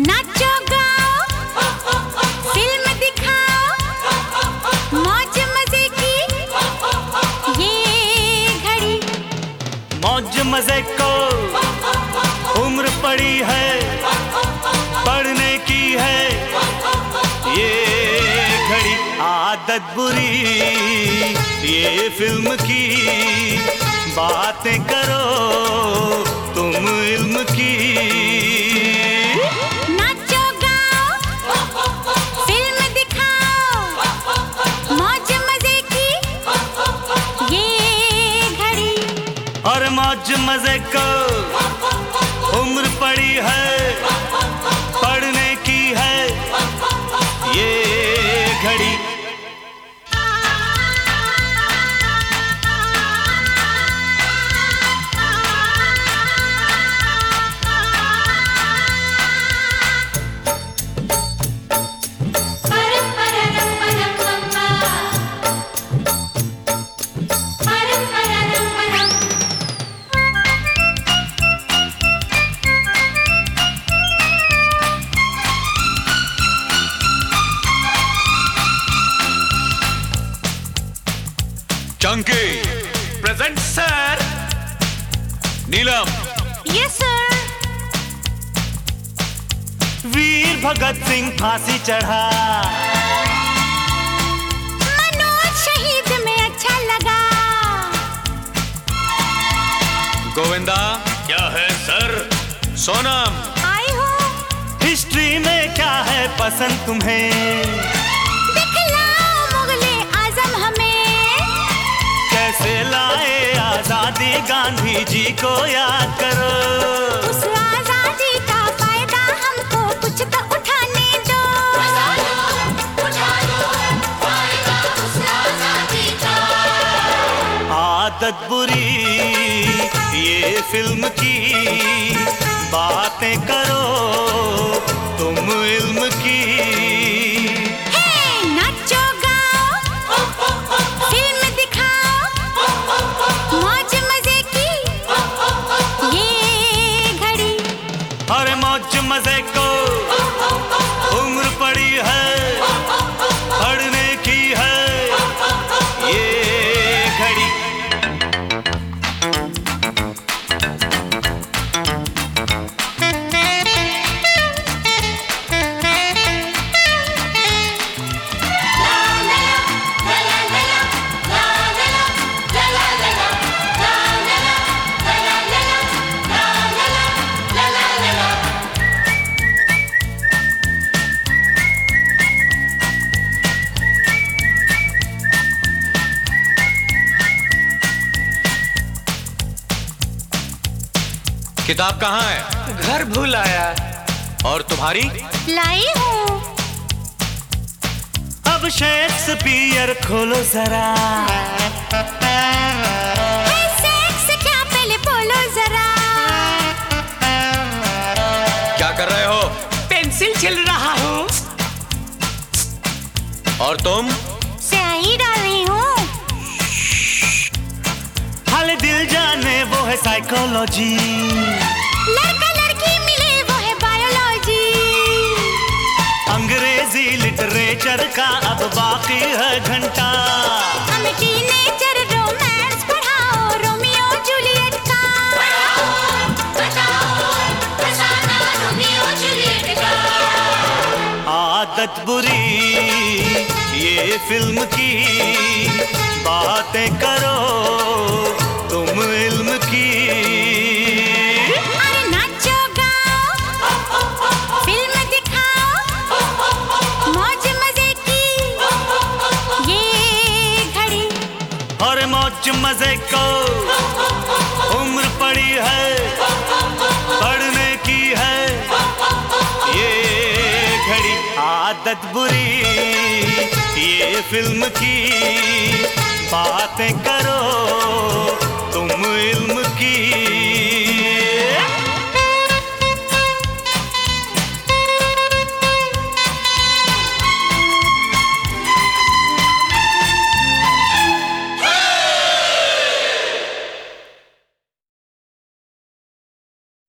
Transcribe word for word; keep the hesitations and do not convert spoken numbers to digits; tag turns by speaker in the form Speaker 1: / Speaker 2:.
Speaker 1: नाचो गाओ, फिल्म दिखाओ, मौज मजे की ये घड़ी।
Speaker 2: मौज मजे को उम्र पड़ी है, पढ़ने की है ये घड़ी। आदत बुरी ये फिल्म की, बातें करो तुम इल्म की।
Speaker 1: नाचो गाओ, फिल्म दिखाओ, मौज मजे की ये घड़ी।
Speaker 2: और मौज मजे को उम्र पड़ी है, पढ़ने की है ये घड़ी।
Speaker 3: Chunky
Speaker 2: present sir.
Speaker 3: Neelam
Speaker 1: yes sir.
Speaker 2: वीर भगत सिंह फांसी चढ़ा,
Speaker 1: मनोज शहीद में अच्छा लगा।
Speaker 3: गोविंदा
Speaker 2: क्या है सर?
Speaker 3: सोनम
Speaker 1: आई हो,
Speaker 2: हिस्ट्री में क्या है पसंद तुम्हें?
Speaker 1: दिखलाओ मुगले आजम हमें।
Speaker 2: कैसे लाए आजादी, गांधी जी को याद करो।
Speaker 1: उस आजादी का फायदा हमको कुछ तो उठाने दो। उठा लो फायदा उस आजादी का।
Speaker 2: आदत बुरी ये फिल्म की, बातें करो तुम इल्म की।
Speaker 1: हे नाचो गाओ, फिल्म दिखाओ, मौज मजे की ये घड़ी।
Speaker 2: और मौज मजे को उम्र पड़ी है, पढ़ने की है ये घड़ी।
Speaker 3: किताब कहाँ है?
Speaker 2: घर भूल आया।
Speaker 3: और तुम्हारी?
Speaker 1: लाई हूँ।
Speaker 2: अब शेक्सपियर खोलो जरा।
Speaker 1: है सेक्स क्या पहले बोलो जरा।
Speaker 3: क्या कर रहे हो?
Speaker 2: पेंसिल छिल रहा हूँ।
Speaker 3: और तुम?
Speaker 1: स्याही डाल रही हूँ।
Speaker 2: हाल दिल जाने वो है साइकोलॉजी,
Speaker 1: लड़का लड़की मिले वो है बायोलॉजी।
Speaker 2: अंग्रेजी लिटरेचर का अब बाकी है घंटा।
Speaker 1: हमें टीनेजर रोमांस पढ़ाओ, रोमियो जूलियट का। बताओ, फसाना रोमियो जूलियट का।
Speaker 2: आदत बुरी ये फिल्म की, बातें करो तुम इल्म की।
Speaker 1: अरे नाचो गाओ, फिल्म दिखाओ, मौज मजे की ये घड़ी।
Speaker 2: और मौज मजे को उम्र पड़ी है, पढ़ने की है ये घड़ी। आदत बुरी ये फिल्म की, बातें करो तुम इल्म की।